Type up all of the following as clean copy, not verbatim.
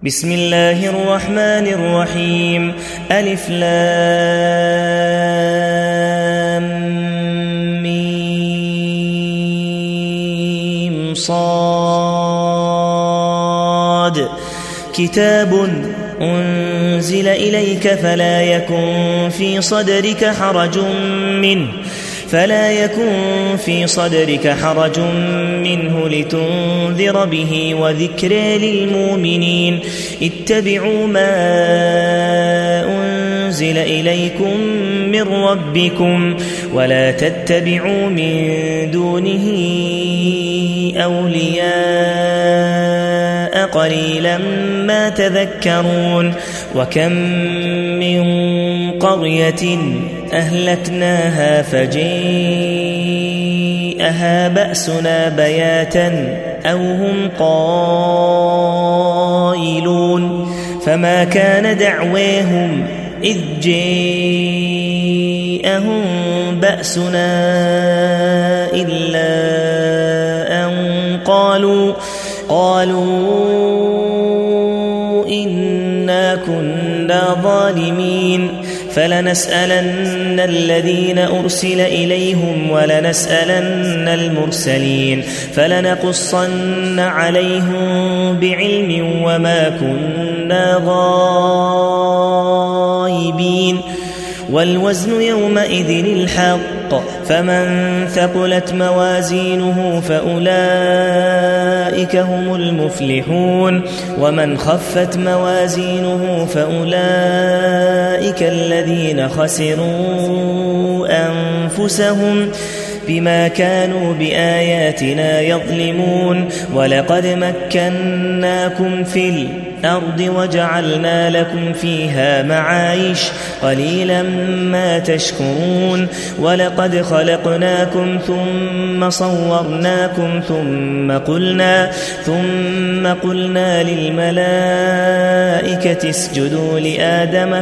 بسم الله الرحمن الرحيم. ألف لام ميم صاد. كتاب أنزل إليك فلا يكن في صدرك حرج منه لتنذر به وذكر للمؤمنين. اتبعوا ما أنزل إليكم من ربكم ولا تتبعوا من دونه أولياء قليلا ما تذكرون. وكم من قرية أهلكناها فجاءها بأسنا بياتا أو هم قائلون. فما كان دعواهم إذ جاءهم بأسنا إلا أن قالوا إنا كنا ظالمين. فلنسألن الذين أرسل إليهم ولنسألن المرسلين فلنقصن عليهم بعلم وما كنا غائبين. والوزن يومئذ الحق فمن ثقلت موازينه فأولئك هم المفلحون ومن خفت موازينه فأولئك الذين خسروا أنفسهم بما كانوا بآياتنا يظلمون. ولقد مكناكم في الأرض وجعلنا لكم فيها معايش قليلا ما تشكرون. ولقد خلقناكم ثم صورناكم ثم قلنا للملائكة اسجدوا لآدم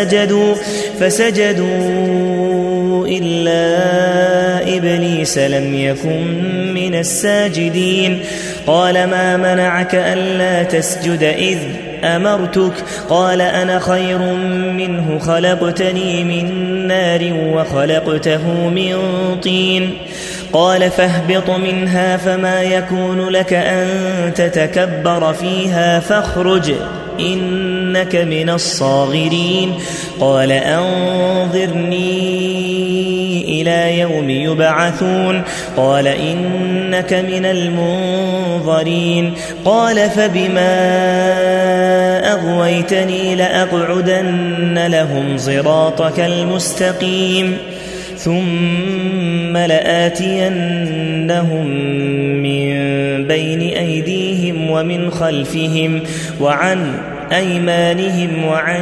فسجدوا إلا إبليس لم يكن من الساجدين. قال ما منعك ألا تسجد إذ أمرتك؟ قال أنا خير منه خلقتني من نار وخلقته من طين. قال فاهبط منها فما يكون لك أن تتكبر فيها فاخرج إنك من الصاغرين. قال أنظرني إلى يوم يبعثون. قال إنك من المنظرين. قال فبما أغويتني لأقعدن لهم صراطك المستقيم ثم لآتينهم من بين أيديهم ومن خلفهم وعن أيمانهم وعن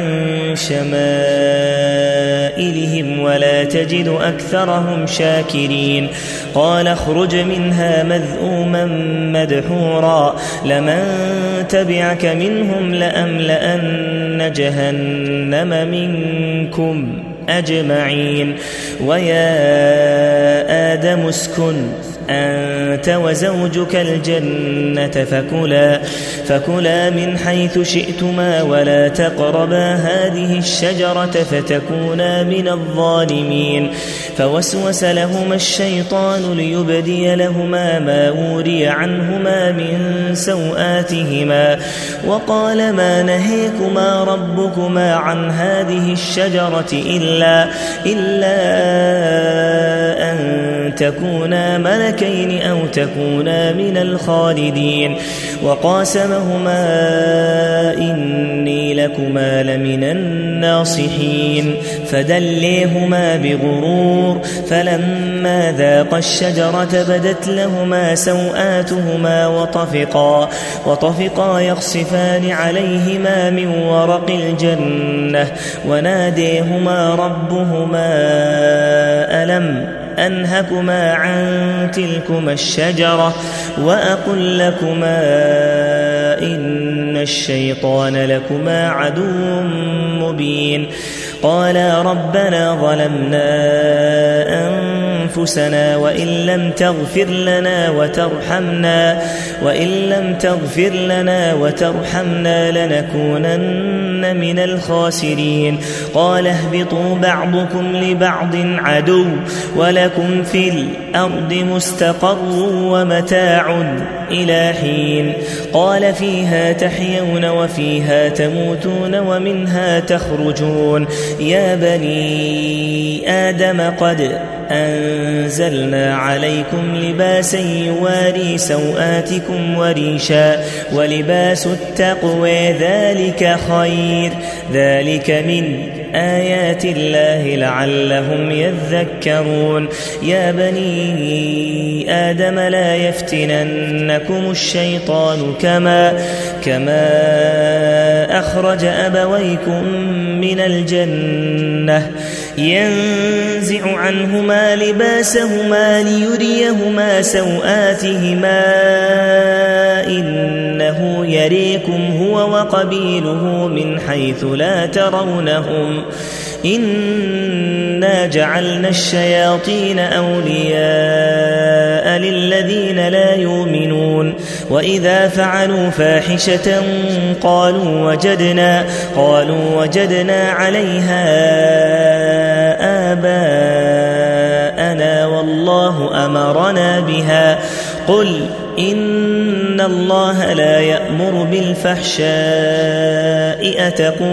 شمائلهم ولا تجد أكثرهم شاكرين. قال اخرج منها مذءوما مدحورا لمن تبعك منهم لأملأن جهنم منكم أجمعين. ويا آدم اسكن أنت وزوجك الجنة فكلا من حيث شئتما ولا تقربا هذه الشجرة فتكونا من الظالمين. فوسوس لهما الشيطان ليبدي لهما ما وري عنهما من سوآتهما وقال ما نهيكما ربكما عن هذه الشجرة إلا أن تكونا ملكين أو تكونا من الخالدين. وقاسمهما إني لكما لمن الناصحين. فدليهما بغرور فلما ذاقا الشجرة بدت لهما سوآتهما وطفقا يخصفان عليهما من ورق الجنة وناديهما ربهما ألم أنهكما عن تلكما الشجرة وأقل لكما إن الشيطان لكما عدو مبين. قالا ربنا ظلمنا أنفسنا وإن لم تغفر لنا وترحمنا لنكونن من الخاسرين. قال اهبطوا بعضكم لبعض عدو ولكم في الأرض مستقر ومتاع إلى حين. قال فيها تحيون وفيها تموتون ومنها تخرجون. يا بني آدم قد أنزلنا عليكم لباسا يواري سوآتكم وريشا ولباس التقوى ذلك خير ذلك من آيات الله لعلهم يذكرون. يا بني آدم لا يفتننكم الشيطان كما أخرج أبويكم من الجنة ينزع عنهما لباسهما ليريهما سوآتهما إنه يريكم هو وقبيله من حيث لا ترونهم إنا جعلنا الشياطين أولياء للذين لا يؤمنون. وإذا فعلوا فاحشة قالوا وجدنا عليها آباءنا والله أمرنا بها. قل إن الله لا يأمر بالفحشاء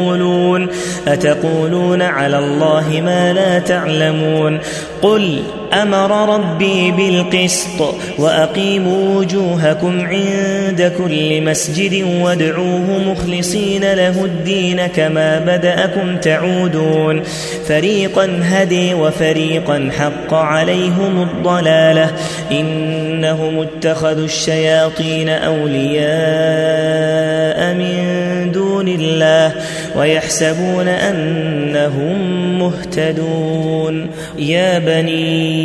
أتقولون على الله ما لا تعلمون. قل أمر ربي بالقسط وأقيموا وجوهكم عند كل مسجد وادعوه مخلصين له الدين كما بدأكم تعودون. فريقا هدي وفريقا حق عليهم الضلالة إنهم اتخذوا الشياطين أولياء من دون الله ويحسبون أنهم مهتدون. يا بني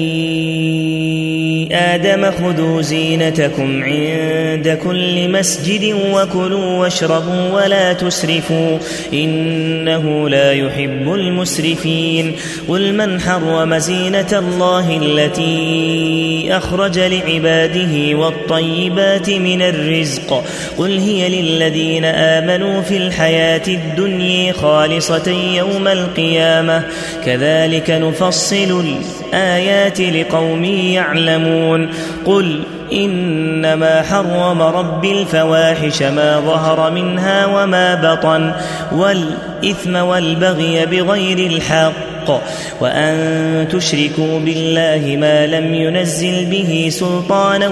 آدم خذوا زينتكم عند كل مسجد وكلوا واشربوا ولا تسرفوا إنه لا يحب المسرفين. قل من حرم زينة الله التي أخرج لعباده والطيبات من الرزق قل هي للذين آمنوا في الحياة الدنيا خالصة يوم القيامة كذلك نفصل الآيات لقوم يعلمون. قل إنما حرم ربي الفواحش ما ظهر منها وما بطن والإثم والبغي بغير الحق وأن تشركوا بالله ما لم ينزل به سلطانا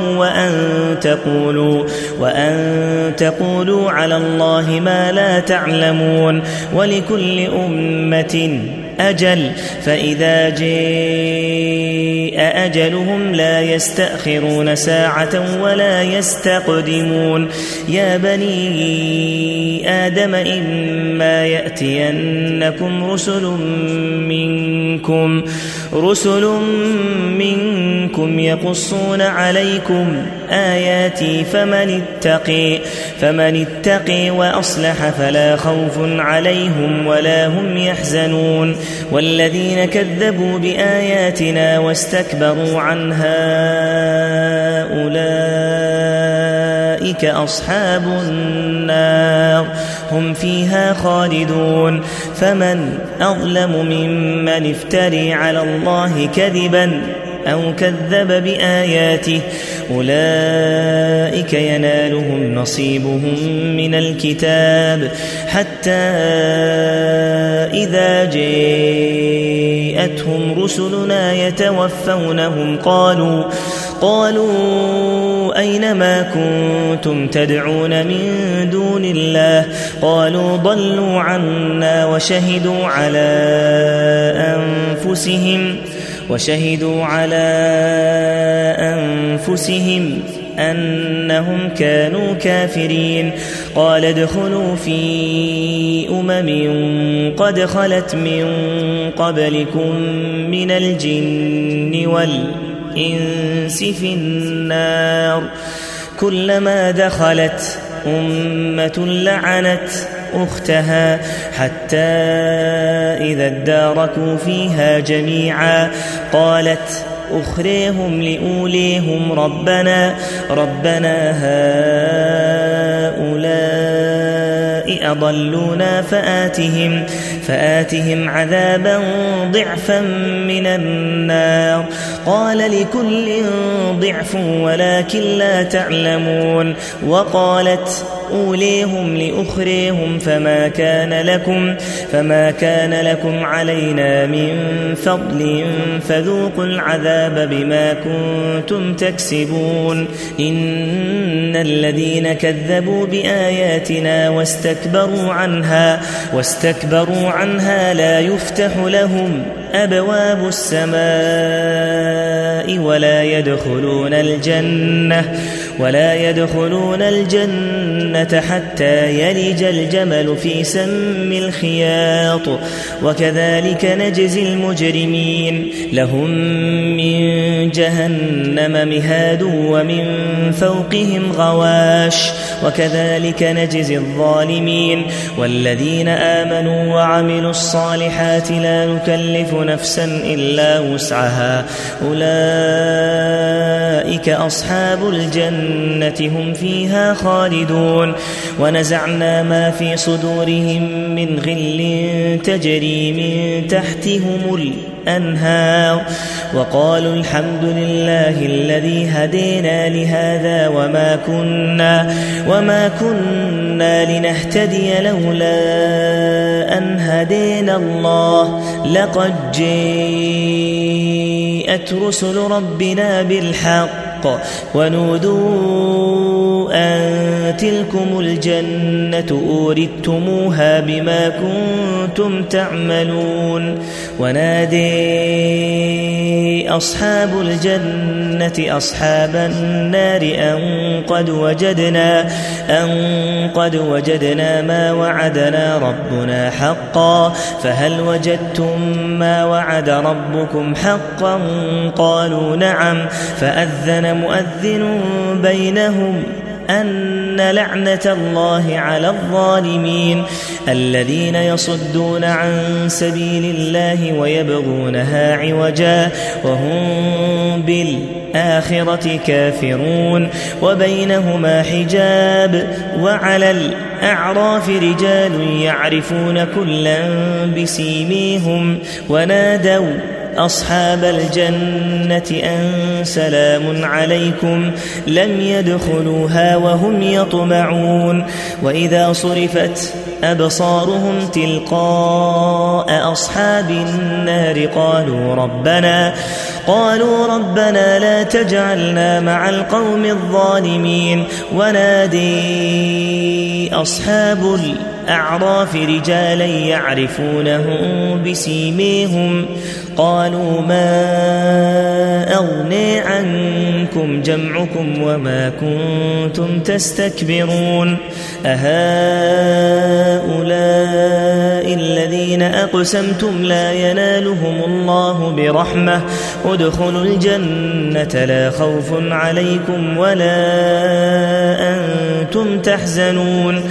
وأن تقولوا على الله ما لا تعلمون. ولكل أمة أجل فإذا جاء أجلهم لا يستأخرون ساعة ولا يستقدمون. يا بني آدم إما يأتينكم رسل منكم يقصون عليكم آياتي فمن اتقي وأصلح فلا خوف عليهم ولا هم يحزنون. والذين كذبوا بآياتنا واستكبروا عنها أولئك أصحاب النار هم فيها خالدون. فمن أظلم ممن افتري على الله كذبا أو كذب بآياته أولئك ينالهم نصيبهم من الكتاب حتى إذا جاءتهم رسلنا يتوفونهم قالوا أين ما كنتم تدعون من دون الله قالوا ضلوا عنا وشهدوا على أنفسهم أنهم كانوا كافرين. قال ادخلوا في قد خلت من قبلكم من الجن والإنس في النار كلما أمة لعنت أختها حتى إذا اداركوا فيها جميعا قالت أخريهم لأوليهم ربنا هؤلاء أضلونا فآتهم عذابا ضعفا من النار قال لكل ضعف ولكن لا تعلمون وقالت أوليهم لأخريهم فما كان لكم علينا من فضل فذوقوا العذاب بما كنتم تكسبون إن الذين كذبوا بآياتنا واستكبروا عنها لا يفتح لهم أبواب السماء ولا يدخلون الجنة حتى يلج الجمل في سم الخياط وكذلك نجزي المجرمين لهم من جهنم مهاد ومن فوقهم غواش وكذلك نجزي الظالمين والذين آمنوا وعملوا الصالحات لا نكلف نفسا إلا وسعها أولئك أصحاب الجنة هم فيها خالدون ونزعنا ما في صدورهم من غل تجري من تحتهم الأنهار وقالوا الحمد لله الذي هدينا لهذا وما كنا لنهتدي لولا أن هدينا الله لقد جاءت رسل ربنا بالحق ونودوا أن تلكم الجنة أورثتموها بما كنتم تعملون ونادي أصحاب الجنة أصحاب النار أن قد وجدنا ما وعدنا ربنا حقا فهل وجدتم ما وعد ربكم حقا قالوا نعم فأذن مؤذن بينهم أن لعنة الله على الظالمين الذين يصدون عن سبيل الله ويبغونها عوجا وهم بالآخرة كافرون وبينهما حجاب وعلى الأعراف رجال يعرفون كلا بسيميهم ونادوا أصحاب الجنة أن سلام عليكم لم يدخلوها وهم يطمعون وإذا صرفت أبصارهم تلقاء أصحاب النار قالوا ربنا لا تجعلنا مع القوم الظالمين ونادي أصحاب الأعراف رجالا يعرفونهم بسيميهم قالوا ما أغني عنكم جمعكم وما كنتم تستكبرون أهؤلاء الذين أقسمتم لا ينالهم الله برحمة ادخلوا الجنة لا خوف عليكم ولا أنتم تحزنون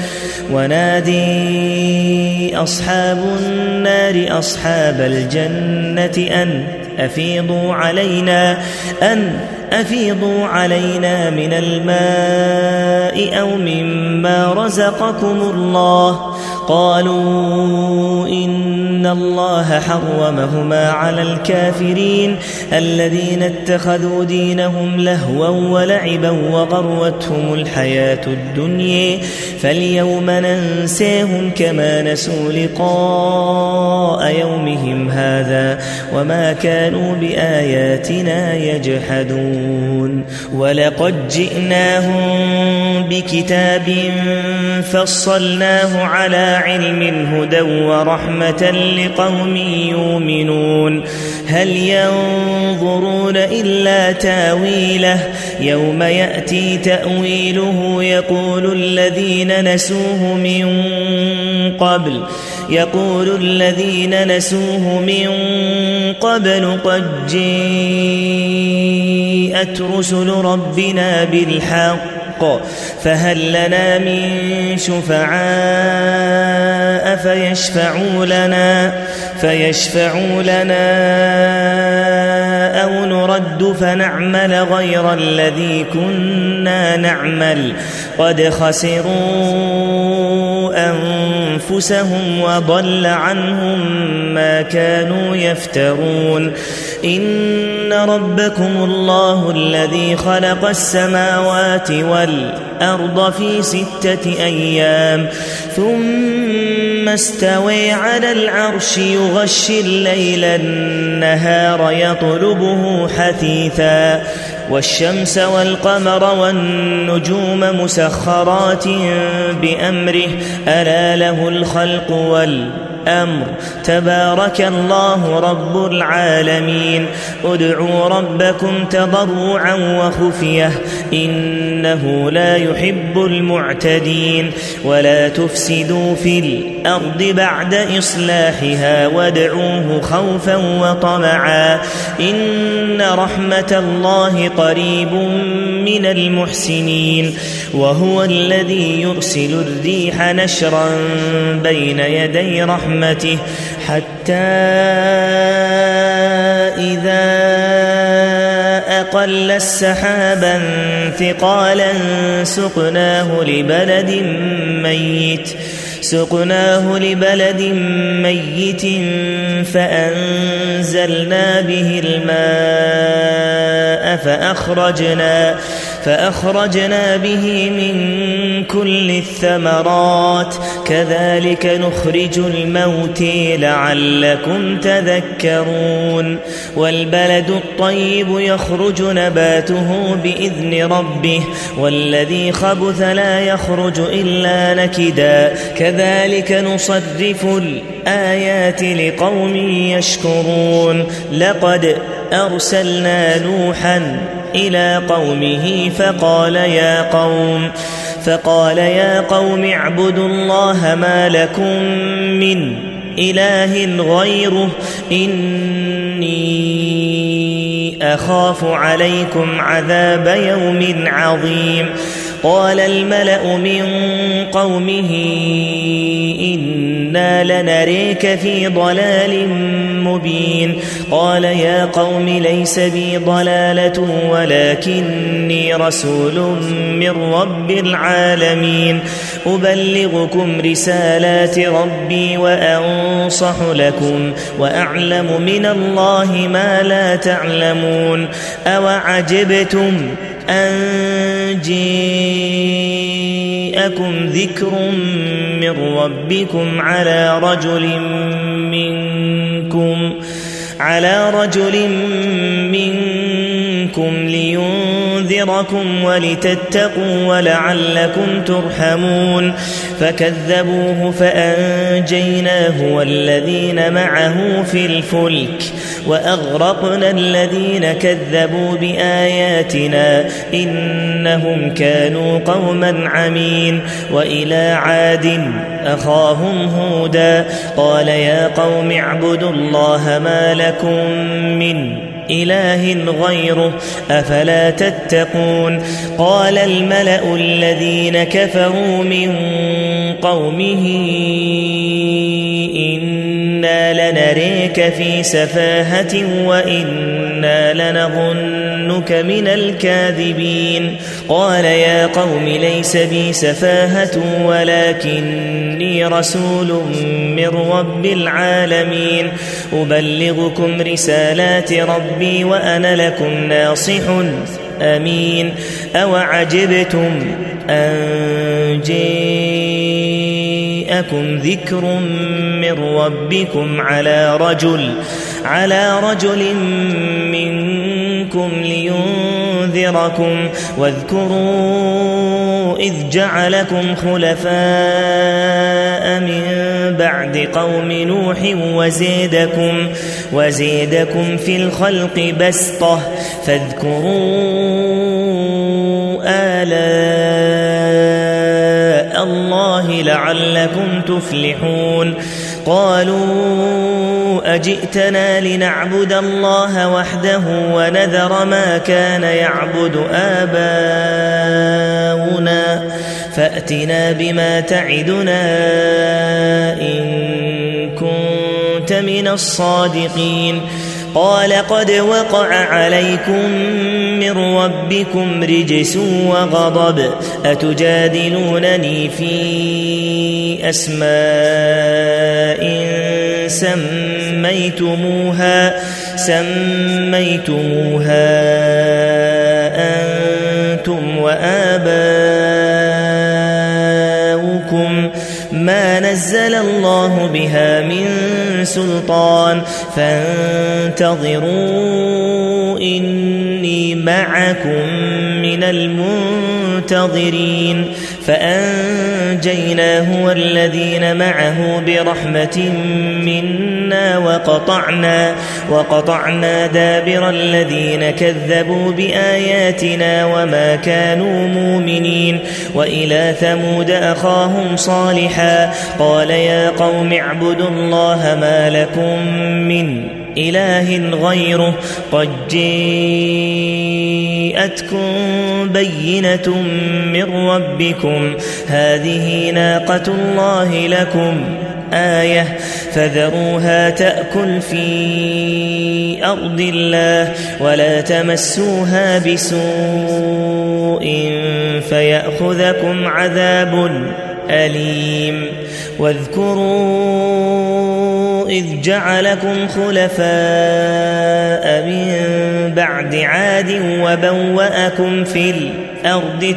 ونادي أصحاب النار أصحاب الجنة أن أفيضوا علينا من الماء أو مما رزقكم الله قالوا إن الله حرمهما على الكافرين الذين اتخذوا دينهم لهوا ولعبا وغرتهم الحياة الدنيا فاليوم ننساهم كما نسوا لقاء يومهم هذا وما كانوا بآياتنا يجحدون ولقد جئناهم بكتاب فصلناه على علم هدى ورحمة لقوم يؤمنون هل ينظرون إلا تاويله يوم يأتي تأويله يقول الذين نسوه من قبل قد جاءت رسل ربنا بالحق الحق فهل لنا من شفعاء فيشفعوا لنا أو نرد فنعمل غير الذي كنا نعمل قد خسروا أنفسهم وضل عنهم ما كانوا يفترون إن ربكم الله الذي خلق السماوات والأرض في 6 أيام ثم استوى على العرش يغشي الليل النهار يطلبه حثيثا والشمس والقمر والنجوم مسخرات بأمره ألا له الخلق والأمر تبارك الله رب العالمين ادعوا ربكم تضرعا وخفية إنه لا يحب المعتدين ولا تفسدوا في الأرض بعد إصلاحها وادعوه خوفا وطمعا إن رحمة الله قريب من المحسنين وهو الذي يرسل الريح نشرا بين يدي رحمته حتى إذا أقل السحابا ثقالا سقناه لبلد ميت فأنزلنا به الماء فأخرجنا به من كل الثمرات كذلك نخرج الموتى لعلكم تذكرون والبلد الطيب يخرج نباته بإذن ربه والذي خبث لا يخرج إلا نكدا كذلك نصرف الآيات لقوم يشكرون لقد أرسلنا نوحا إلى قومه فقال يا قوم اعبدوا الله ما لكم من إله غيره إني أخاف عليكم عذاب يوم عظيم قال الملأ من قومه إنا لنريك في ضلال مبين قال يا قوم ليس بي ضلالة ولكني رسول من رب العالمين أبلغكم رسالات ربي وأنصح لكم وأعلم من الله ما لا تعلمون أوعجبتم أن جاءكم ذكر من ربكم على رجل منكم لينذركم ولتتقوا ولعلكم ترحمون فكذبوه فأنجيناه والذين معه في الفلك وأغرقنا الذين كذبوا بآياتنا إنهم كانوا قوما عمين وإلى عاد أخاهم هودا قال يا قوم اعبدوا الله ما لكم من إله غيره أفلا تتقون قال الملأ الذين كفروا من قومه إنا لنريك في سفاهة وإنا لنظنك من الكاذبين قال يا قوم ليس بي سفاهة ولكني رسول من رب العالمين أبلغكم رسالات ربي وأنا لكم ناصح أمين أوعجبتم أن جاءكم ذكر من ربكم على رجل منكم لينذركم واذكروا إذ جعلكم خلفاء من بعد قوم نوح وزيدكم في الخلق بسطة فاذكروا آلاء الله لعلكم تفلحون قالوا أجئتنا لنعبد الله وحده ونذر ما كان يعبد آباؤنا فأتنا بما تعدنا إن كنت من الصادقين قال قد وقع عليكم من ربكم رجس وغضب أتجادلونني في أسماء سميتموها أنتم وآباؤكم ما نزل الله بها من سلطان فانتظروا إني معكم من المنتظرين فأنجيناه والذين معه برحمة منا وقطعنا دابر الذين كذبوا بآياتنا وما كانوا مؤمنين وإلى ثمود أخاهم صالحا قال يا قوم اعبدوا الله ما لكم من إله غيره قد جاءتكم بينة من ربكم هذه ناقة الله لكم آية فذروها تأكل في أرض الله ولا تمسوها بسوء فيأخذكم عذاب أليم واذكروا إذ جعلكم خلفاء من بعد عاد وبوأكم في الأرض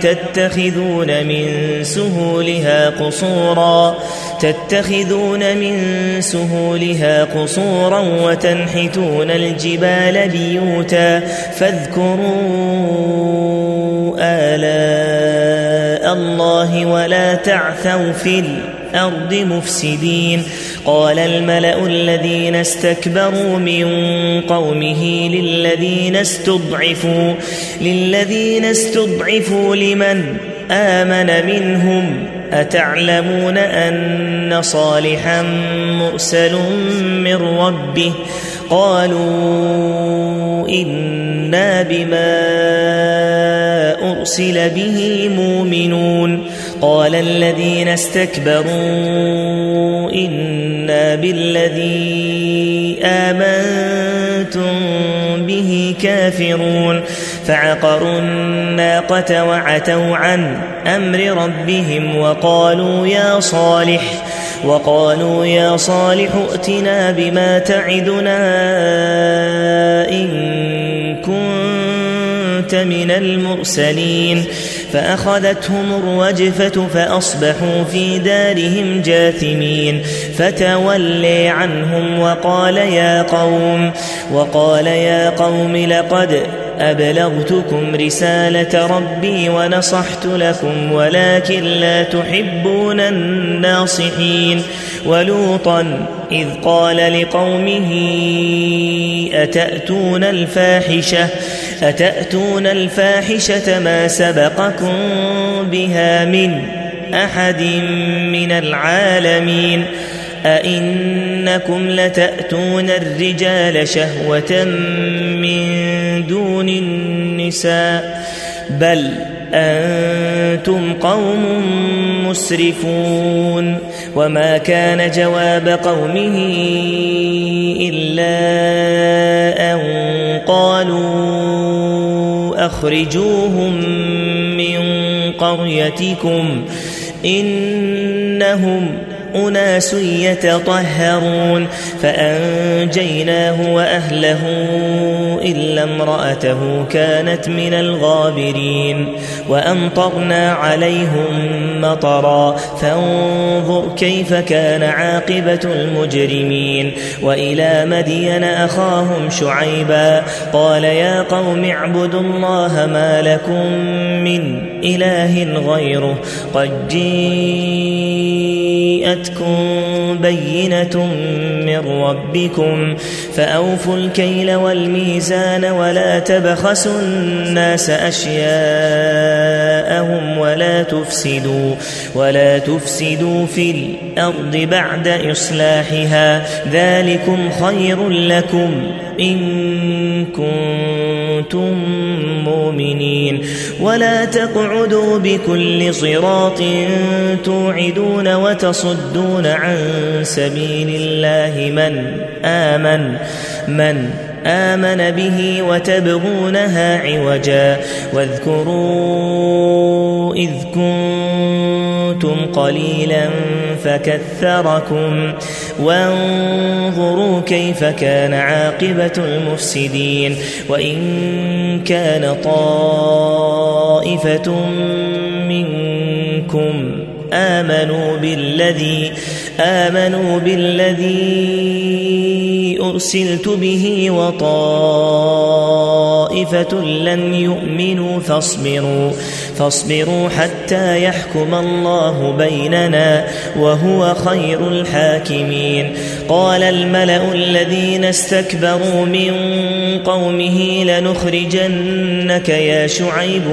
تتخذون من سهولها قصورا وتنحتون الجبال بيوتا فاذكروا آلاء الله ولا تعثوا في الأرض مفسدين قال الملأ الذين استكبروا من قومه للذين استضعفوا لمن آمن منهم أتعلمون أن صالحا مرسل من ربه قالوا إنا بما أرسل به مؤمنون قال الذين استكبروا إنا بالذي آمنتم به كافرون فعقروا الناقة وعتوا عن أمر ربهم وقالوا يا صالح ائتنا بما تعدنا إن كنت من المرسلين فأخذتهم الرجفة فأصبحوا في دارهم جاثمين فتولي عنهم وقال يا قوم لقد أبلغتكم رسالة ربي ونصحت لكم ولكن لا تحبون الناصحين ولوطا إذ قال لقومه أتأتون الفاحشة ما سبقكم بها من أحد من العالمين أئنكم لتأتون الرجال شهوة من دون النساء بل أنتم قوم مسرفون وما كان جواب قومه إلا أن قالوا أخرجوهم من قريتكم إنهم أناس يتطهرون فأنجيناه وأهله إلا امرأته كانت من الغابرين وأمطرنا عليهم مطرا فانظر كيف كان عاقبة المجرمين وإلى مدين أخاهم شعيبا قال يا قوم اعبدوا الله ما لكم من إله غيره قد جاءتكم بينة من ربكم فأوفوا الكيل والميزان ولا تبخسوا الناس أشياءهم ولا تفسدوا في الأرض بعد إصلاحها ذلكم خير لكم إن كنتم مؤمنين ولا تقعدوا بكل صراط توعدون وتصدون عن سبيل الله من آمن به وتبغونها عوجا واذكروا إذ كنتم قليلا فكثركم وانظروا كيف كان عاقبة المفسدين وإن كان طائفة منكم آمنوا بالذي أرسلت به وطائفة لم يؤمنوا فاصبروا حتى يحكم الله بيننا وهو خير الحاكمين قال الملأ الذين استكبروا من قومه لنخرجنك يا شعيب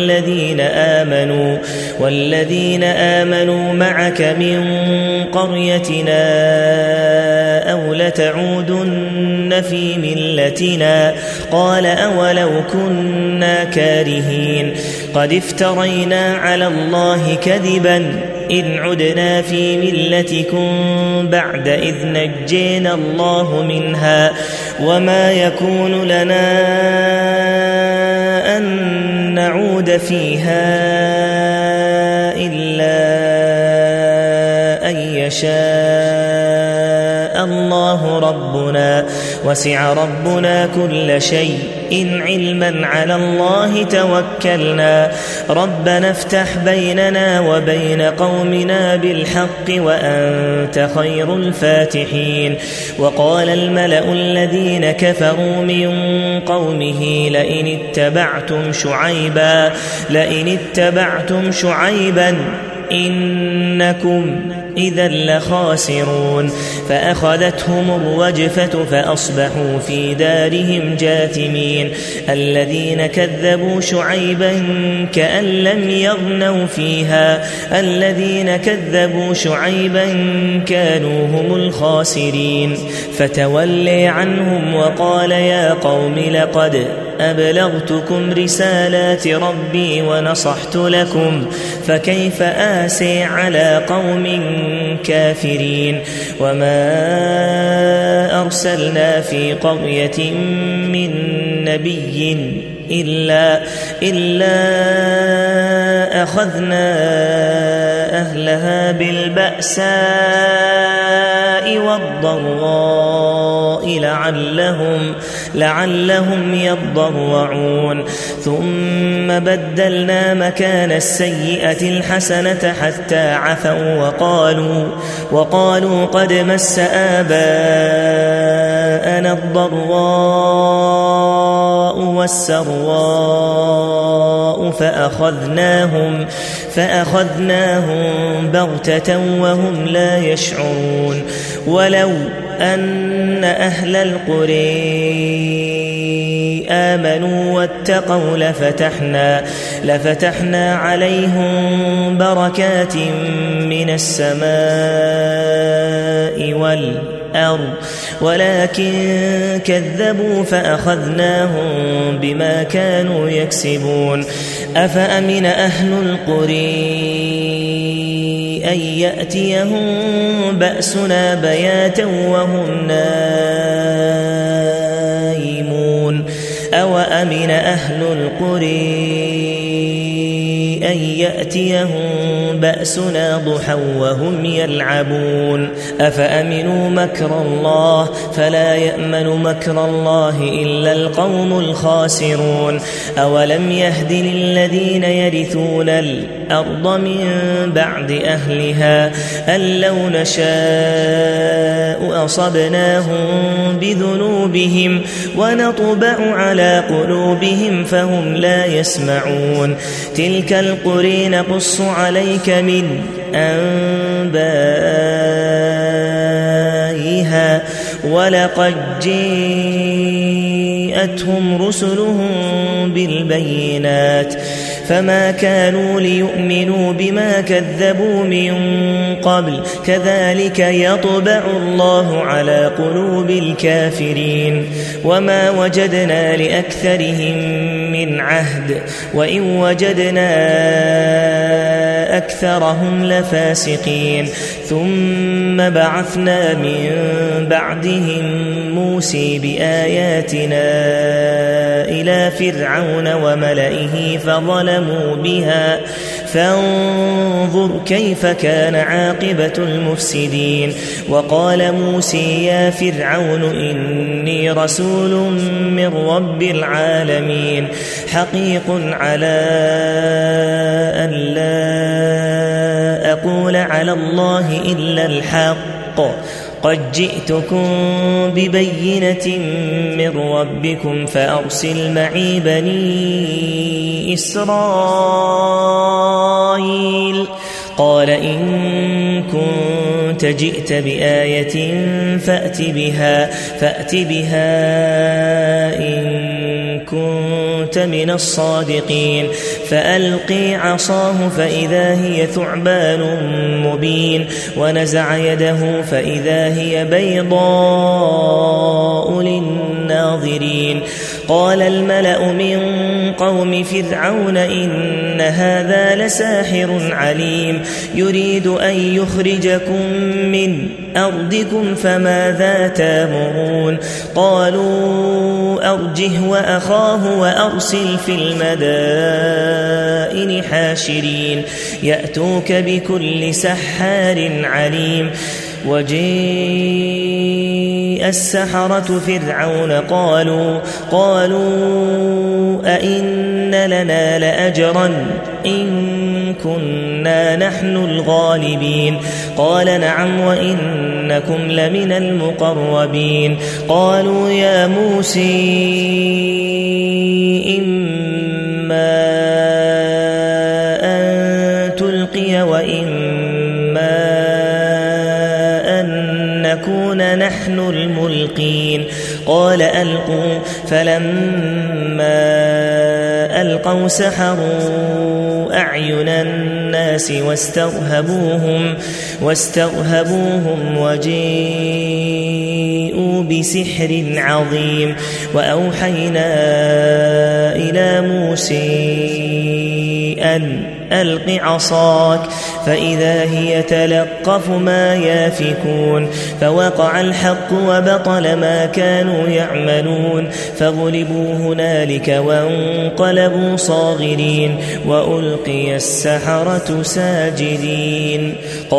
والذين آمنوا معك من قريتنا أو لتعودن في ملتنا قال أولو كنا كارهين قد افترينا على الله كذبا إن عدنا في ملتكم بعد إذ نجينا الله منها وما يكون لنا أن نعود فيها إلا أن يشاء الله ربنا وسع ربنا كل شيء إن علما على الله توكلنا ربنا افتح بيننا وبين قومنا بالحق وأنت خير الفاتحين وقال الملأ الذين كفروا من قومه لئن اتبعتم شعيبا إنكم إذا لخاسرون فأخذتهم الرجفة فأصبحوا في دارهم جاثمين الذين كذبوا شعيبا كأن لم يغنوا فيها الذين كذبوا شعيبا كانوا هم الخاسرين فتولي عنهم وقال يا قوم لقد أبلغتكم رسالات ربي ونصحت لكم فكيف آسي على قوم كافرين وما أرسلنا في قرية من نبي إلا أخذنا أهلها بالبأساء والضراء لعلهم يضرعون ثم بدلنا مكان السيئة الحسنة حتى عفوا وقالوا قد مس آباءنا الضراء والسراء فأخذناهم بغتة وهم لا يشعرون ولو أن أهل القرى آمنوا واتقوا لفتحنا عليهم بركات من السماء والأرض ولكن كذبوا فأخذناهم بما كانوا يكسبون أفأمن أهل القرى أن يأتيهم بأسنا بياتا وهم نائمون أوأمن أهل القرى أن يأتيهم بأسنا ضحى وهم يلعبون أفأمنوا مكر الله فلا يأمن مكر الله إلا القوم الخاسرون أولم يهد للذين يرثون الأرض من بعد أهلها أن لو نشاء أصبناهم بذنوبهم ونطبع على قلوبهم فهم لا يسمعون تلك القرى نقص عليك من أنبائها ولقد جاءتهم رسلهم بالبينات فما كانوا ليؤمنوا بما كذبوا من قبل كذلك يطبع الله على قلوب الكافرين وما وجدنا لأكثرهم من عهد وإن وجدنا أكثرهم لفاسقين ثم بعثنا من بعدهم موسى بآياتنا إلى فرعون وملئه فظلموا بها فانظر كيف كان عاقبة المفسدين وقال موسى يا فرعون إني رسول من رب العالمين حقيق على أن لا أقول على الله إلا الحق قد جئتكم ببينة من ربكم فأرسل معي بني إسرائيل قال إن كنت جئت بآية فأت بها إن كنت من الصادقين فألقي عصاه فإذا هي ثعبان مبين ونزع يده فإذا هي بيضاء للناظرين قال الملأ من قوم فرعون إن هذا لساحر عليم يريد أن يخرجكم من أرضكم فماذا تأمرون قالوا أرجه وأخاه وأرسل في المدائن حاشرين يأتوك بكل سحار عليم وجاء السحرة فرعون قالوا أئن لنا لأجرا إن كنا نحن الغالبين قال نعم وإنكم لمن المقربين قالوا يا موسى إما أن تلقي وإما نكون نحن الملقين قال ألقوا فلما ألقوا سحروا أعين الناس واسترهبوهم وجيءوا بسحر عظيم وأوحينا إلى موسى أن ألق عصاك فإذا هي تلقف ما يافكون فوقع الحق وبطل ما كانوا يعملون فغلبوا هنالك وانقلبوا صاغرين وألقي السحرة ساجدين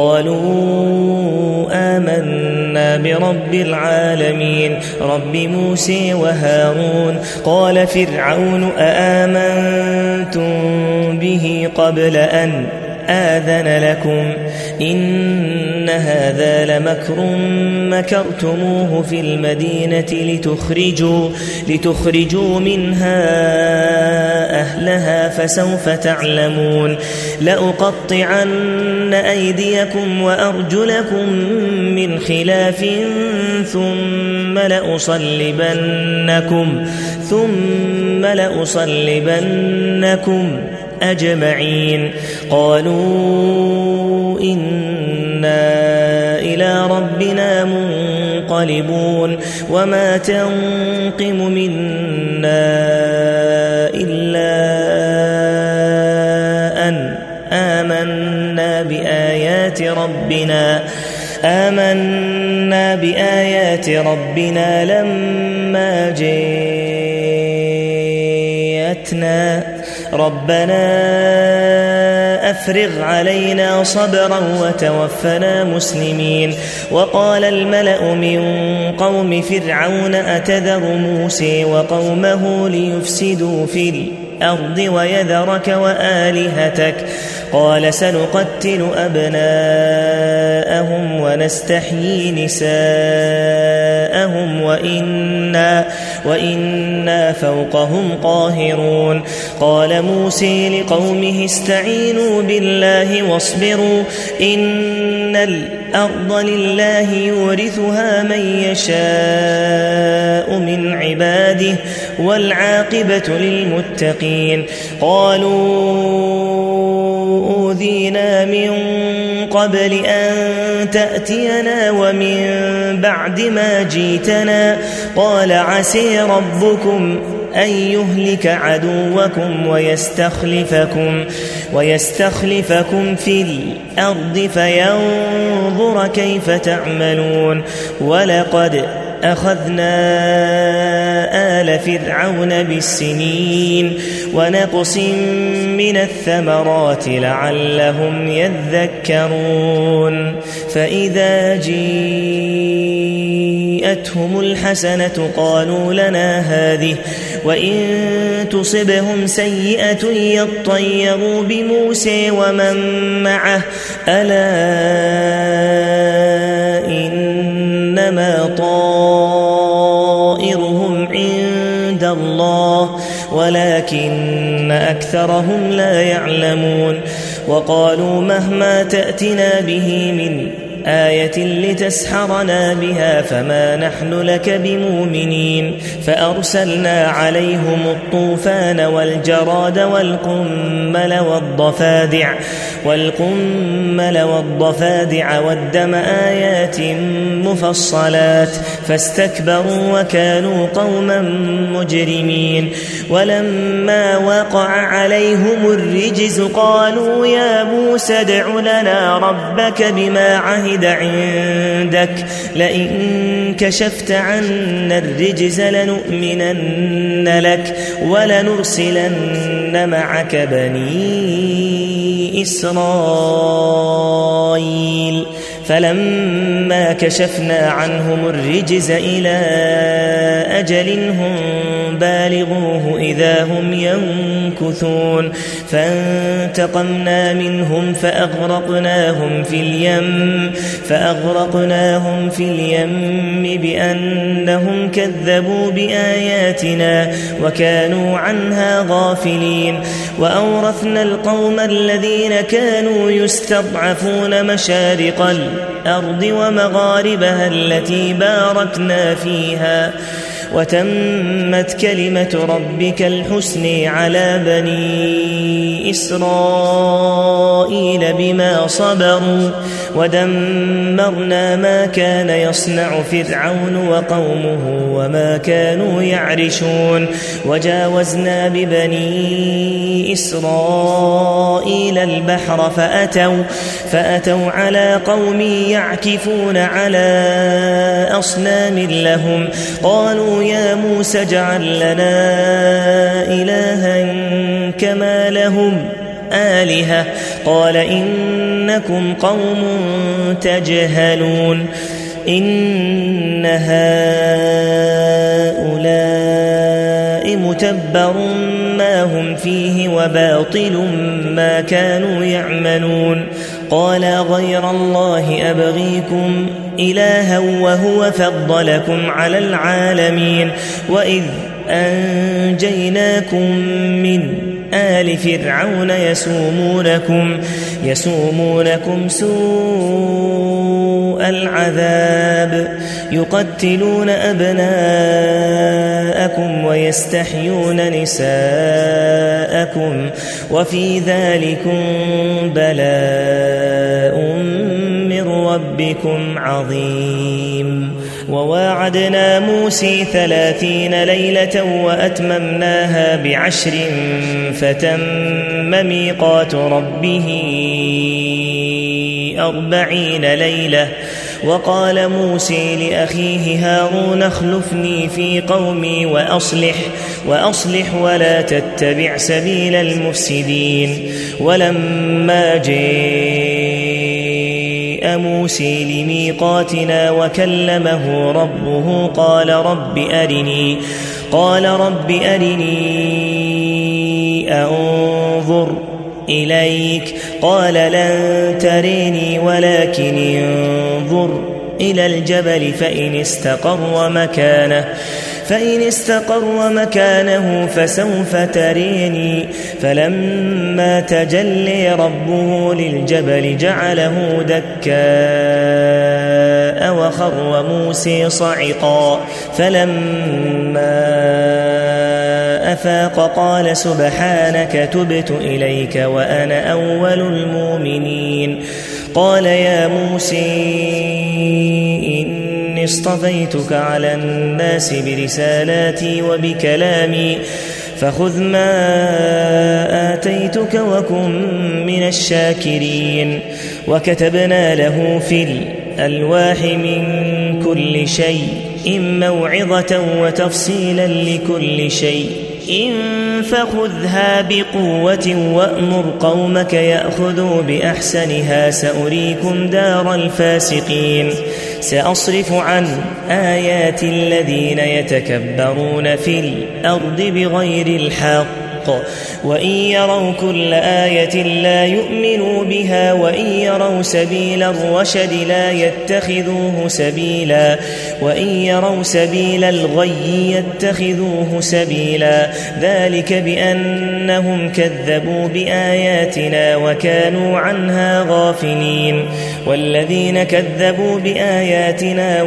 قالوا آمنا برب العالمين رب موسى وهارون قال فرعون أآمنتم به قبل أن آذن لكم إن هذا لمكر مكرتموه في المدينة لتخرجوا منها أهلها فسوف تعلمون لأقطعن أيديكم وأرجلكم من خلاف ثم لأصلبنكم أجمعين قالوا إنا إلى ربنا منقلبون وما تنقم منا إلا أن آمنا بآيات ربنا لما جاءتنا ربنا أفرغ علينا صبرا وتوفنا مسلمين وقال الملأ من قوم فرعون أتذر موسى وقومه ليفسدوا في الأرض ويذرك وآلهتك قال سنقتل أبناءهم ونستحيي نساءهم وإنا فوقهم قاهرون قال موسى لقومه استعينوا بالله واصبروا إن الأرض لله يورثها من يشاء من عباده والعاقبة للمتقين قالوا أوذينا من قبل أن تأتينا ومن بعد ما جيتنا قال عسى ربكم أن يهلك عدوكم ويستخلفكم في الأرض فينظر كيف تعملون ولقد أخذنا آل فرعون بالسنين ونقص من الثمرات لعلهم يذكرون فإذا جيءتهم الحسنة قالوا لنا هذه وإن تصبهم سيئة يطيروا بموسى ومن معه ألا إنما طائرهم عند الله ولكن أكثرهم لا يعلمون وقالوا مهما تأتنا به من آية لتسحرنا بها فما نحن لك بمؤمنين فأرسلنا عليهم الطوفان والجراد والقمل والضفادع والدم آيات مفصلات فاستكبروا وكانوا قوما مجرمين ولما وقع عليهم الرجز قالوا يا موسى ادع لنا ربك بما عهد عندك لئن كشفت عنا الرجز لنؤمنن لك ولنرسلن معك بني إسرائيل فلما كشفنا عنهم الرجز إلى أجل هم بالغوه إذا هم ينكثون فانتقمنا منهم فأغرقناهم في اليم بأنهم كذبوا بآياتنا وكانوا عنها غافلين وأورثنا القوم الذين كانوا يستضعفون مشارق الأرض ومغاربها التي باركنا فيها وتمت كلمة ربك الحسنى على بني إسرائيل بما صبروا ودمرنا ما كان يصنع فرعون وقومه وما كانوا يعرشون وجاوزنا ببني إسرائيل البحر فأتوا على قوم يعكفون على أصنام لهم قالوا يا موسى اجعل لنا إلها كما لهم آلهة قال إنكم قوم تجهلون إن هؤلاء متبر ما هم فيه وباطل ما كانوا يعملون قال غير الله أبغيكم إلها وهو فضلكم على العالمين وإذ أنجيناكم من آل فرعون يسومونكم سوء العذاب يقتلون أبناءكم ويستحيون نساءكم وفي ذلكم بلاء من ربكم عظيم وواعدنا موسى 30 ليلة وأتممناها ب10 فتم ميقات ربه 40 ليلة وقال موسى لأخيه هارون اخلفني في قومي وأصلح ولا تتبع سبيل المفسدين ولما جاء موسى لميقاتنا وكلمه ربه قال رب أرني أنظر إليك قال لن تريني ولكن انظر إلى الجبل فإن استقر مكانه فسوف تريني فلما تجلي ربه للجبل جعله دكاء وخر موسى صعقا فلما أفاق قال سبحانك تبت إليك وأنا أول المؤمنين قال يا موسى إني اصطفيتك على الناس برسالاتي وبكلامي فخذ ما آتيتك وكن من الشاكرين وكتبنا له في الألواح من كل شيء موعظة وتفصيلا لكل شيء فخذها بقوة وأمر قومك يأخذوا بأحسنها سأريكم دار الفاسقين سأصرف عن آيات الذين يتكبرون في الأرض بغير الحق وإن يروا كل آية لا يؤمنوا بها وإن يروا سبيل الرشد لا يتخذوه سبيلا وإن يروا سبيل الغي يتخذوه سبيلا ذلك بأنهم كذبوا بآياتنا وكانوا عنها غافلين والذين كذبوا بآياتنا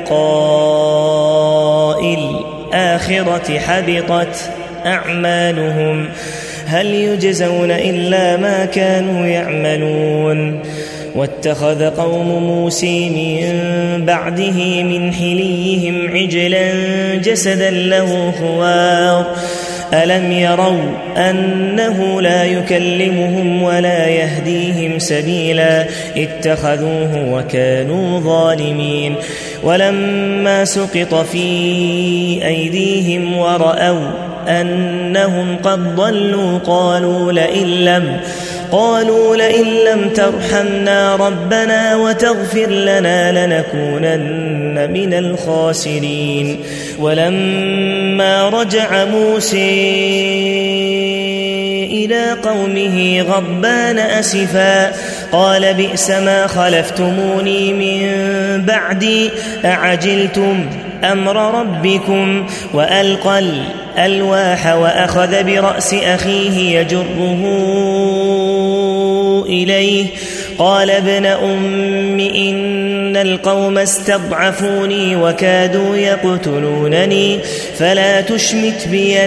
ولقاء الآخرة حبطت أعمالهم هل يجزون إلا ما كانوا يعملون واتخذ قوم موسى من بعده من حليهم عجلا جسدا له خوار ألم يروا أنه لا يكلمهم ولا يهديهم سبيلا اتخذوه وكانوا ظالمين ولما سقط في أيديهم ورأوا أنهم قد ضلوا قالوا لئن لم ترحمنا ربنا وتغفر لنا لنكونن من الخاسرين ولما رجع موسى إلى قومه غضبان أسفا قال بئس ما خلفتموني من بعدي أعجلتم أمر ربكم وألقى الألواح وأخذ برأس أخيه يجره إليه قال ابن أم إن القوم استضعفوني وكادوا يقتلونني فلا تشمت بي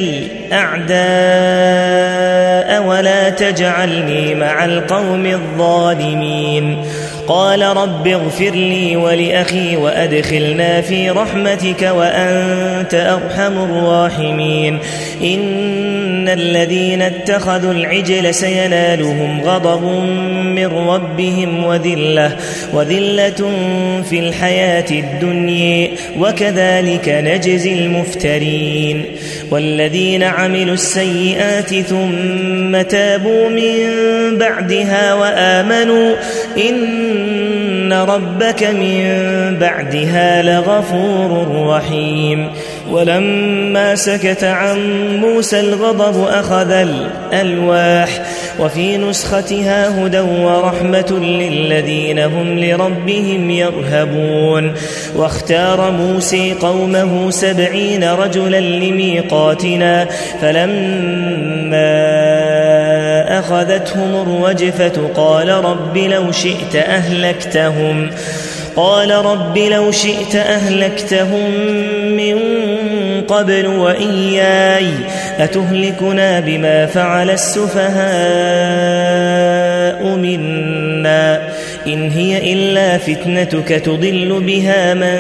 الأعداء ولا تجعلني مع القوم الظالمين قال رب اغفر لي ولأخي وأدخلنا في رحمتك وأنت أرحم الراحمين إن الذين اتخذوا العجل سينالهم غضب من ربهم وذلة في الحياة الدنيا وكذلك نجزي المفترين والذين عملوا السيئات ثم تابوا من بعدها وآمنوا إن ربك من بعدها لغفور رحيم ولما سكت عن موسى الغضب أخذ الألواح وفي نسختها هدى ورحمة للذين هم لربهم يرهبون واختار موسى قومه 70 رجلا لميقاتنا فلما أخذتهم الرجفة قال رب لو شئت أهلكتهم من قبل وإياي أتهلكنا بما فعل السفهاء منا إن هي إلا فتنتك تضل بها من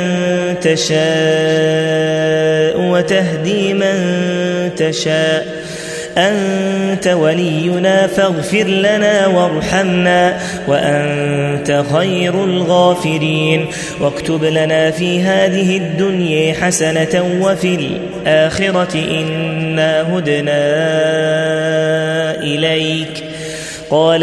تشاء وتهدي من تشاء أنت ولينا فاغفر لنا وارحمنا وأنت خير الغافرين واكتب لنا في هذه الدنيا حسنة وفي الآخرة إنا هدنا إليك قال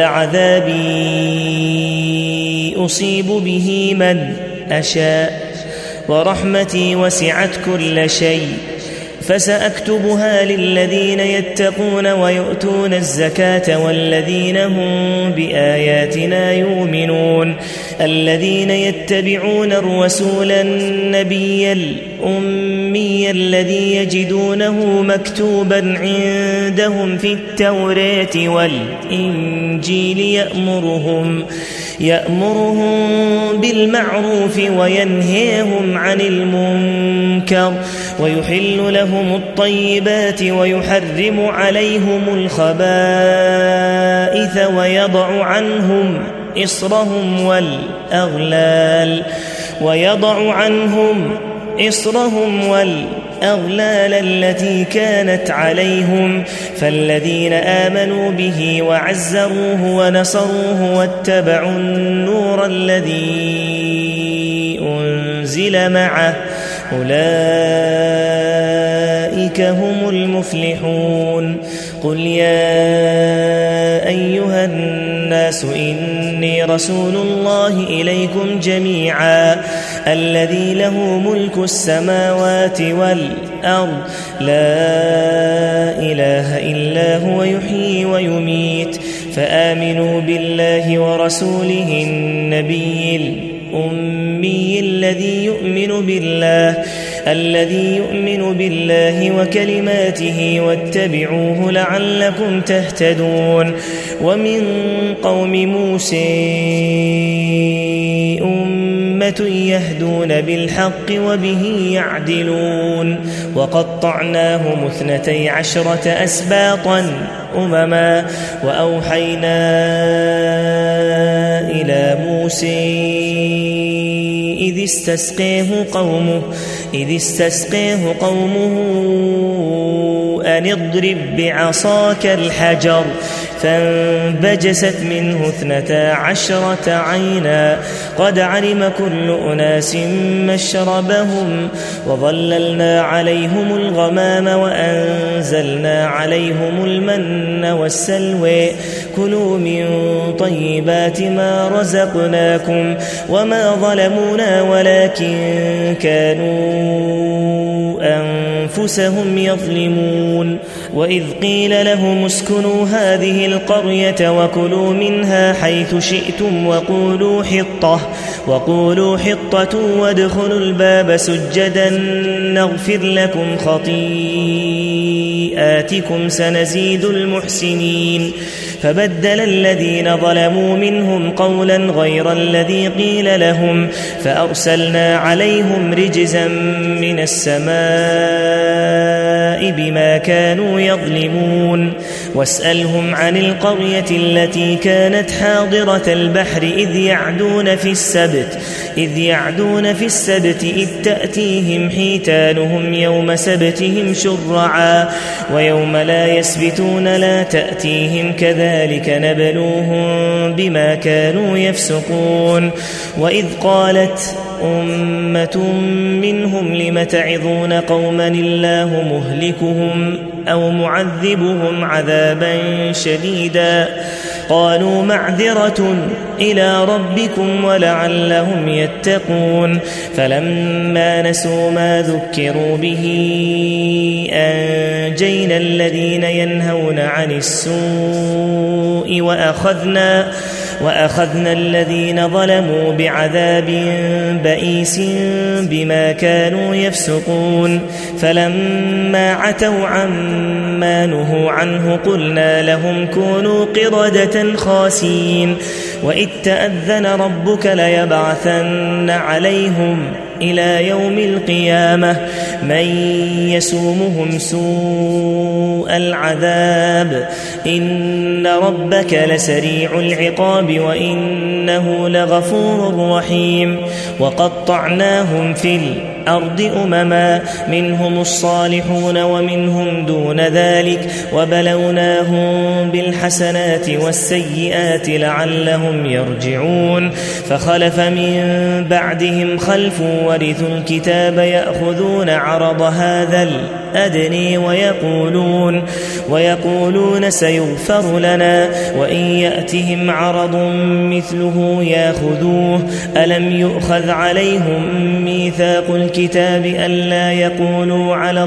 عذابي أصيب به من أشاء ورحمتي وسعت كل شيء فسأكتبها للذين يتقون ويؤتون الزكاة والذين هم بآياتنا يؤمنون الذين يتبعون الرسول النبي الأمي الذي يجدونه مكتوبا عندهم في التوراة والإنجيل يأمرهم بالمعروف وينهيهم عن المنكر ويحل لهم الطيبات ويحرم عليهم الخبائث ويضع عنهم إصرهم والأغلال التي كانت عليهم فالذين آمنوا به وعزروه ونصروه واتبعوا النور الذي أنزل معه أولئك هم المفلحون قل يا أيها الناس إني رسول الله إليكم جميعا الذي له ملك السماوات والأرض لا إله إلا هو يحيي ويميت فآمنوا بالله ورسوله النبي الأمي الذي يؤمن بالله وكلماته واتبعوه لعلكم تهتدون ومن قوم موسى أمة يهدون بالحق وبه يعدلون وقطعناهم 12 أسباطا أمما وأوحينا إلى موسى إذ استسقيه قومه أن اضرب بعصاك الحجر فانبجست منه 12 عينا قد علم كل أناس مشربهم وظللنا عليهم الغمام وأنزلنا عليهم المن والسلوى كلوا من طيبات ما رزقناكم وما ظلمونا ولكن كانوا أنفسهم يظلمون وإذ قيل لهم اسكنوا هذه القرية وكلوا منها حيث شئتم وقولوا حطة وادخلوا الباب سجدا نغفر لكم خطيئاتكم سنزيد المحسنين فبدل الذين ظلموا منهم قولا غير الذي قيل لهم فأرسلنا عليهم رجزا من السماء بما كانوا يظلمون واسألهم عن القرية التي كانت حاضرة البحر إذ يعدون في السبت إذ تأتيهم حيتانهم يوم سبتهم شرعا ويوم لا يسبتون لا تأتيهم كذلك نبلوهم بما كانوا يفسقون وإذ قالت أمة منهم لم تعظون قوما الله مهلكهم أو معذبهم عذابا شديدا قالوا معذرة إلى ربكم ولعلهم يتقون فلما نسوا ما ذكروا به أنجينا الذين ينهون عن السوء وأخذنا الذين ظلموا بعذاب بئيس بما كانوا يفسقون فلما عتوا عما نهوا عنه قلنا لهم كونوا قردة خاسئين وإذ تأذن ربك ليبعثن عليهم إلى يوم القيامة من يسومهم سوء العذاب إن ربك لسريع العقاب وإنه لغفور رحيم وقطعناهم في الأرض أمما منهم الصالحون ومنهم دون ذلك وبلوناهم بالحسنات والسيئات لعلهم يرجعون فخلف من بعدهم خلف ورثوا الكتاب يأخذون عرض هذا الأدنى ويقولون سيغفر لنا وإن يأتهم عرض مثله يأخذوه ألم يؤخذ عليهم ميثاق الكتاب ألا يقولوا على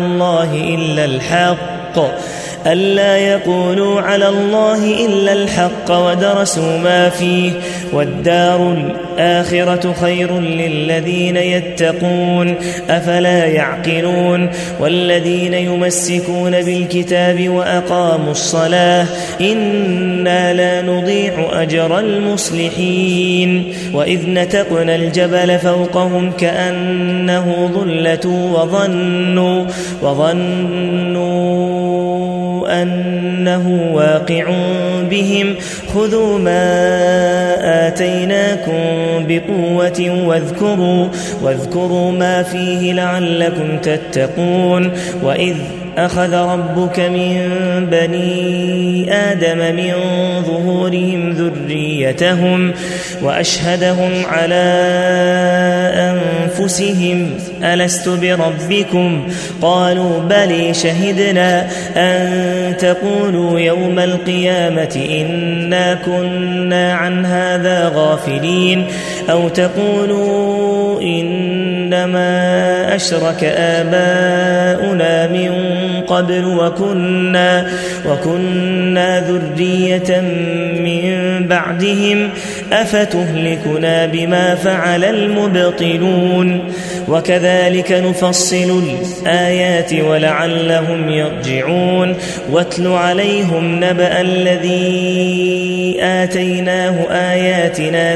الله إلا الحق ودرسوا ما فيه والدار الآخرة خير للذين يتقون أفلا يعقلون والذين يمسكون بالكتاب وأقاموا الصلاة إنا لا نضيع أجر المصلحين وإذ نتقنا الجبل فوقهم كأنه ظلة وظنوا أنه واقع بهم خذوا ما آتيناكم بقوة واذكروا ما فيه لعلكم تتقون وإذ أخذ ربك من بني آدم من ظهورهم ذريتهم وأشهدهم على أنفسهم ألست بربكم قالوا بلى شهدنا أن تقولوا يوم القيامة إنا كنا عن هذا غافلين أو تقولوا إنما أشرك آباؤنا من قبل وكنا ذرية من بعدهم أفتهلكنا بما فعل المبطلون وكذلك نفصل الآيات ولعلهم يرجعون واتل عليهم نبأ الذي آتيناه آياتنا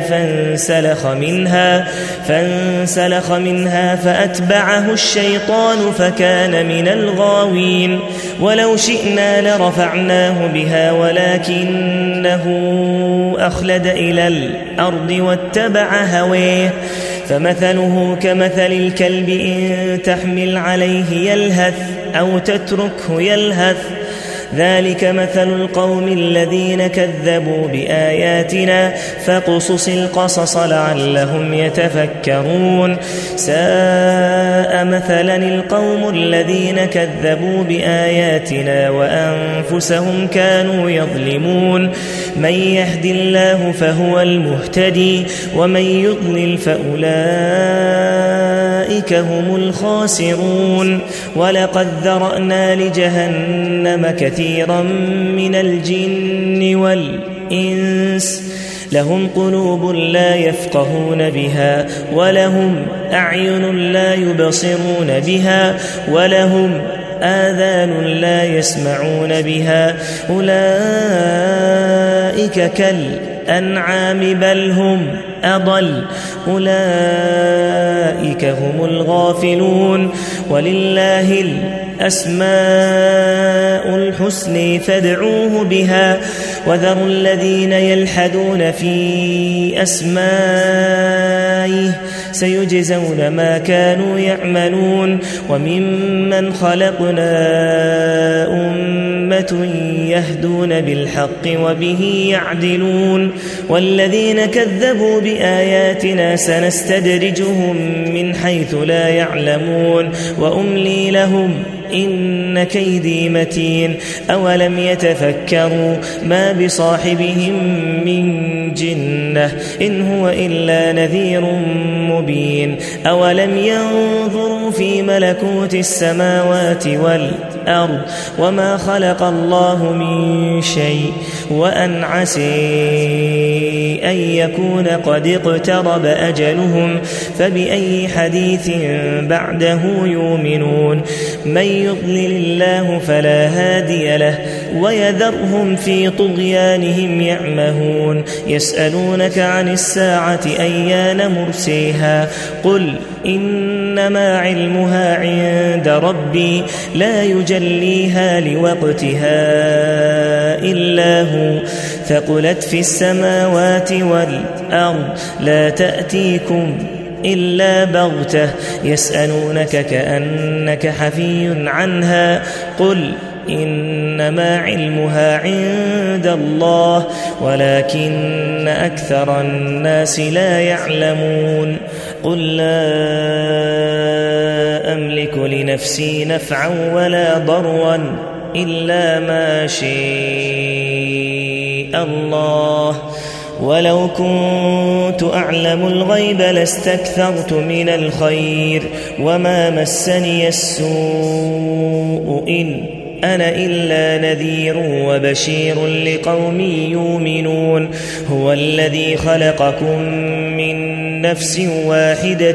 فانسلخ منها فأتبعه الشيطان فكان من الغاوين ولو شئنا لرفعناه بها ولكنه أخلد إلى الأرض واتبع هويه فمثله كمثل الكلب إن تحمل عليه يلهث أو تتركه يلهث ذلك مثل القوم الذين كذبوا بآياتنا فاقصص القصص لعلهم يتفكرون ساء مثلا القوم الذين كذبوا بآياتنا وأنفسهم كانوا يظلمون من يهد الله فهو المهتدي ومن يضلل فأولئك هم الخاسرون ولقد ذرأنا لجهنم كثيرا من الجن والإنس لهم قلوب لا يفقهون بها ولهم أعين لا يبصرون بها ولهم آذان لا يسمعون بها أولئك كالأنعام بل هم أضل أولئك هم الغافلون ولله الأسماء الحسنى فادعوه بها وذروا الذين يلحدون في أسمائه سيجزون ما كانوا يعملون وممن خلقنا أمة يهدون بالحق وبه يعدلون والذين كذبوا بآياتنا سنستدرجهم من حيث لا يعلمون وأملي لهم إن كيدي متين أولم يتفكروا ما بصاحبهم من جنة إن هو إلا نذير مبين أولم ينظروا في ملكوت السماوات والأرض وما خلق الله من شيء وأن عسى أن يكون قد اقترب أجلهم فبأي حديث بعده يؤمنون من يضلل الله فلا هادي له ويذرهم في طغيانهم يعمهون يسألونك عن الساعة أيان مرسيها قل إنما علمها عند ربي لا يجليها لوقتها إلا هو ثقلت في السماوات والأرض لا تأتيكم إلا بغتة يسألونك كأنك حفي عنها قل إنما علمها عند الله ولكن أكثر الناس لا يعلمون قل لا أملك لنفسي نفعا ولا ضرا إلا ما شاء الله ولو كنت أعلم الغيب لاستكثرت من الخير وما مسني السوء إن أنا إلا نذير وبشير لقوم يؤمنون هو الذي خلقكم من نفس واحدة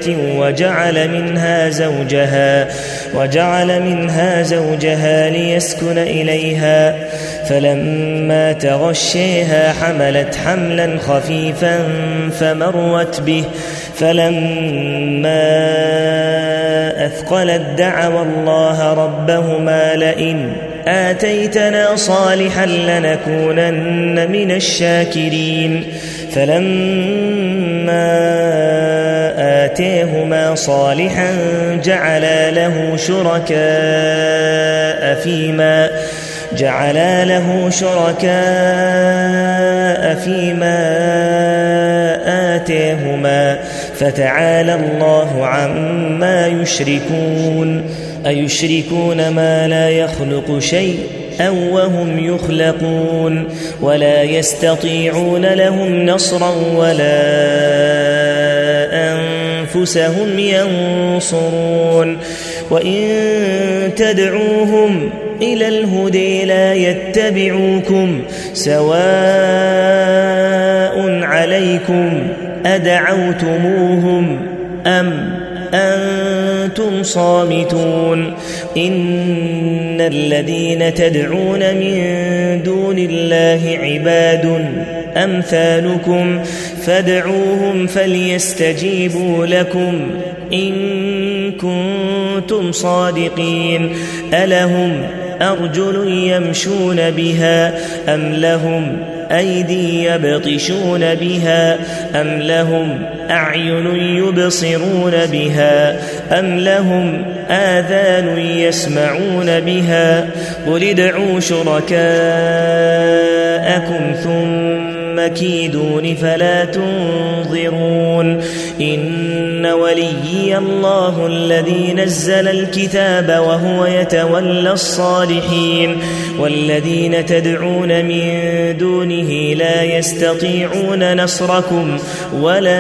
وجعل منها زوجها ليسكن إليها فلما تغشيها حملت حملا خفيفا فمرت به فلما أثقلت دعوا الله ربهما لئن آتيتنا صالحا لنكونن من الشاكرين فلما آتيهما صالحا جعلا له شركاء فيما آتيهما فتعالى الله عما يشركون أيشركون ما لا يخلق شيء أو وهم يخلقون ولا يستطيعون لهم نصرا ولا أنفسهم ينصرون وإن تدعوهم إلى الهدى لا يتبعوكم سواء عليكم أدعوتموهم أم أنتم صامتون إن الذين تدعون من دون الله عباد أمثالكم فادعوهم فليستجيبوا لكم إن كنتم صادقين ألهم أرجل يمشون بها أم لهم أيدي يبطشون بها أم لهم أعين يبصرون بها أم لهم آذان يسمعون بها قل ادعوا شركاءكم ثم كيدون فلا تنظرون إن وليي الله الذي نزل الكتاب وهو يتولى الصالحين والذين تدعون من دونه لا يستطيعون نصركم ولا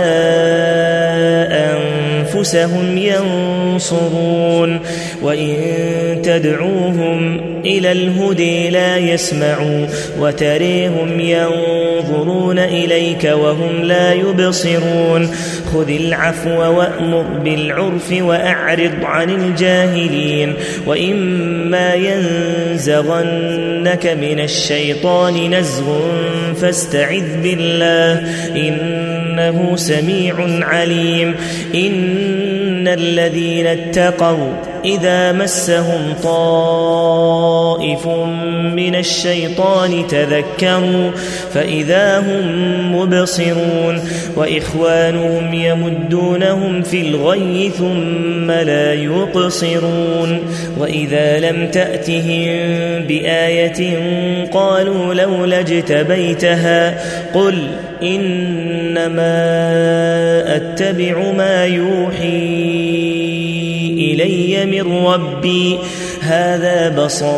أنفسهم ينصرون وإن تدعوهم إلى الهدى لا يسمعوا وتريهم ينظرون إليك وهم لا يبصرون خذ العفو وأمر بالعرف وأعرض عن الجاهلين وإما ينزغنك من الشيطان نزغ فاستعذ بالله إنه سميع عليم إن الذين اتقوا إذا مسهم طائف من الشيطان تذكروا فإذا هم مبصرون وإخوانهم يمدونهم في الغي ثم لا يقصرون وإذا لم تأتهم بآية قالوا لولا اجتبيتها قل إنما أتبع ما يوحي إلي من ربي هذا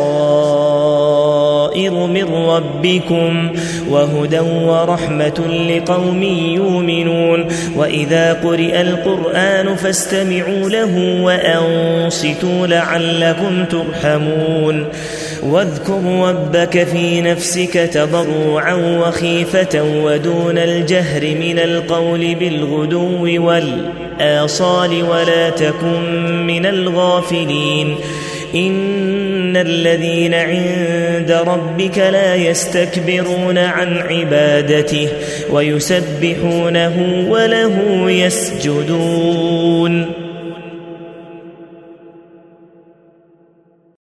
بصائر من ربكم وهدى ورحمة لقوم يؤمنون وإذا قرئ القرآن فاستمعوا له وأنصتوا لعلكم ترحمون واذكر ربك في نفسك تضرعا وخيفة ودون الجهر من القول بالغدو والآصال ولا تكن من الغافلين إن الذين عند ربك لا يستكبرون عن عبادته ويسبحونه وله يسجدون